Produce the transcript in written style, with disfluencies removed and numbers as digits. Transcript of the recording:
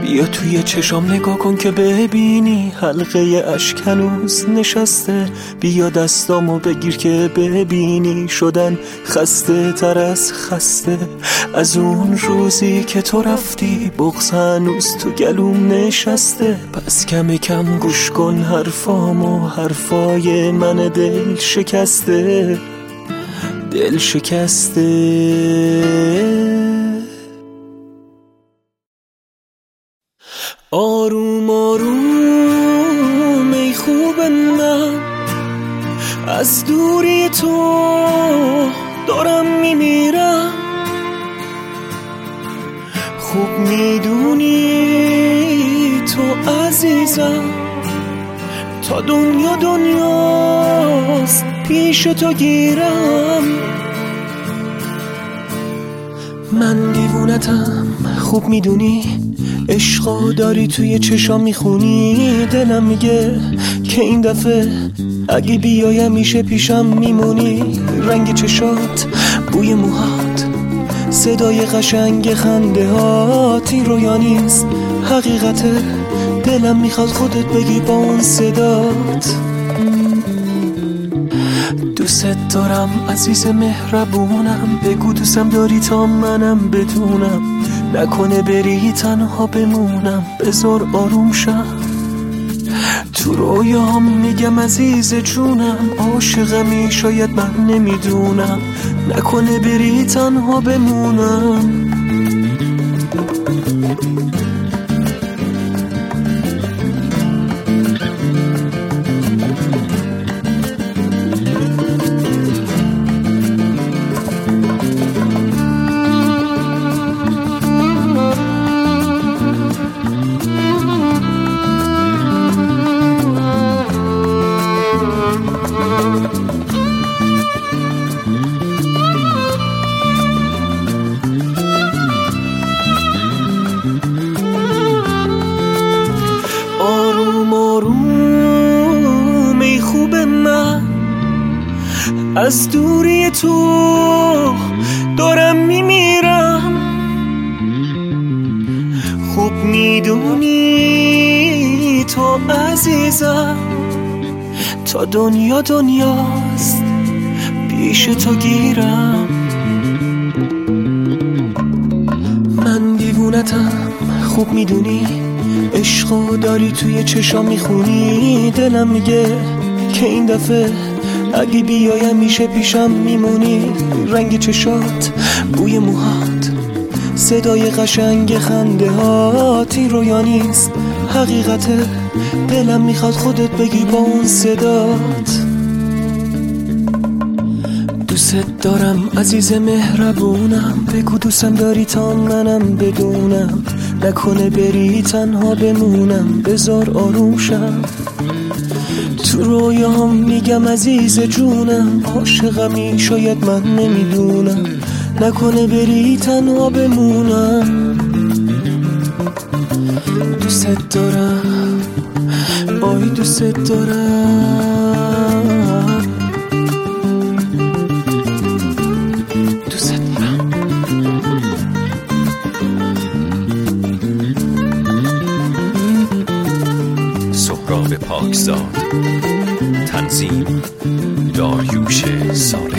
بیا توی چشام نگاه کن که ببینی حلقه اشک هنوز نشسته. بیا دستامو بگیر که ببینی شدن خسته تر از خسته. از اون روزی که تو رفتی بغض هنوز تو گلوم نشسته. پس کم کم گوش کن حرفامو، حرفای من دل شکسته، دل شکسته. آروم آروم ای خوب من، از دوری تو دارم میمیرم. خوب میدونی تو عزیزم، تا دنیا دنیاست پیش تو گیرم. من دیوونتم خوب میدونی، عشقا داری توی چشام میخونی. دلم میگه که این دفعه اگه بیایم میشه پیشم میمونی. رنگ چشات، بوی موهات، صدای قشنگ خنده هات، این رویا نیست حقیقته. دلم میخواد خودت بگی با اون صدات. دوست دارم عزیز مهربونم، بگو دوستم داری تا منم بدونم. نکنه بری تنها بمونم، بذار آروم شم. تو رویام میگم عزیز جونم، عاشقمی شاید من نمیدونم. نکنه بری تنها بمونم. آروم ای خوب من، از دوری تو دارم میمیرم. خوب میدونی تو عزیزم، تا دنیا دنیاست پیش تو گیرم. من دیوونتم خوب میدونی، عشقو داری توی چشام میخونی. دلم میگه که این دفعه اگه بیایم میشه پیشم میمونی. رنگ چشات، بوی موهات، صدای قشنگ خنده هات، این رویا نیست حقیقته. دلم میخواد خودت بگی با اون صدات. دوست دارم عزیز مهربونم، بگو دوستم داری تا منم بدونم. نکنه بری تنها بمونم، بذار آروم شم. تو رویام میگم عزیز جونم، عاشقمی شاید من نمیدونم. نکنه بری تنها بمونم. دوست دارم، آی دوست دارم، دوست دارم. سهراب پاکزاد، تنظیم داریوش صالح.